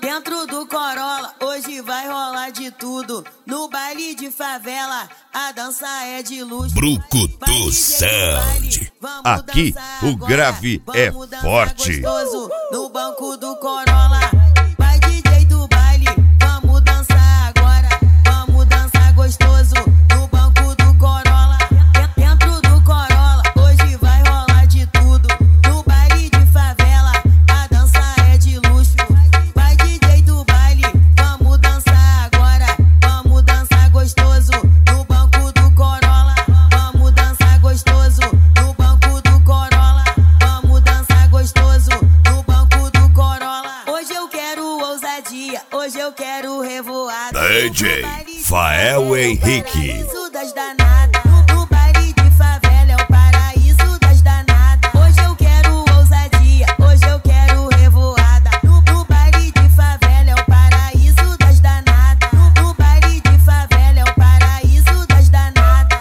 Dentro do Corolla, hoje vai rolar de tudo. No baile de favela, a dança é de luxo. Brucutu Sound. Aqui o grave é forte. No banco do Corolla, vai DJ do baile, vamos dançar agora. Vamos dançar gostoso. No banco do Corolla, dentro do Corolla, hoje vai rolar de tudo. No baile de favela, a dança é de luxo. Vai DJ do baile, vamos dançar agora. Vamos dançar gostoso. No banco do Corolla, vamos dançar gostoso. No banco do Corolla, vamos dançar gostoso. No banco do Corolla, hoje eu quero ousadia, hoje eu quero revoada. DJ Fael Henrique. Paraíso das danadas. No baile de favela é o paraíso das danadas. Hoje eu quero ousadia, hoje eu quero revoada. No baile de favela é o paraíso das danadas. No baile de favela é o paraíso das danadas.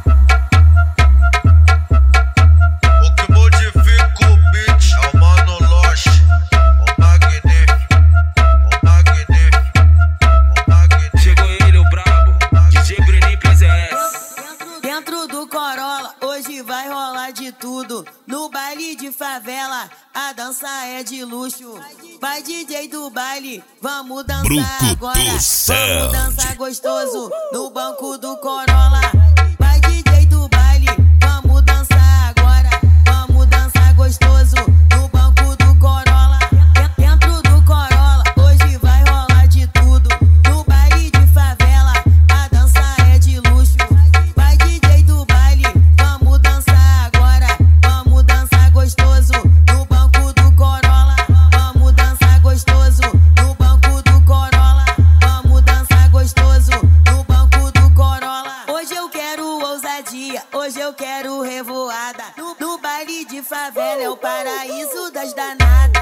O que modifica o beat é o Mano Lost, o magnífico, o magnífico, o magnífico. Chegou ele, o brabo, DJ Bruninho PZS. Dentro do Corolla, hoje vai rolar de tudo. No baile de favela, a dança é de luxo. Vai DJ do baile, vamos dançar Brucutu agora. Vamos Sound. dançar gostoso. No banco do Corolla, vai DJ do baile, vamos dançar agora. Vamos dançar gostoso. No banco do Corolla, dentro do Corolla, hoje vai rolar de tudo. No baile de favela, a dança é de luxo. Vai DJ do baile, vamos dançar agora. Vamos dançar gostoso. No banco do Corolla, vamos dançar gostoso. No banco do Corolla, vamos dançar gostoso. No banco do Corolla, hoje eu quero ousadia, hoje eu quero revoada. No baile de favela é o paraíso das danadas.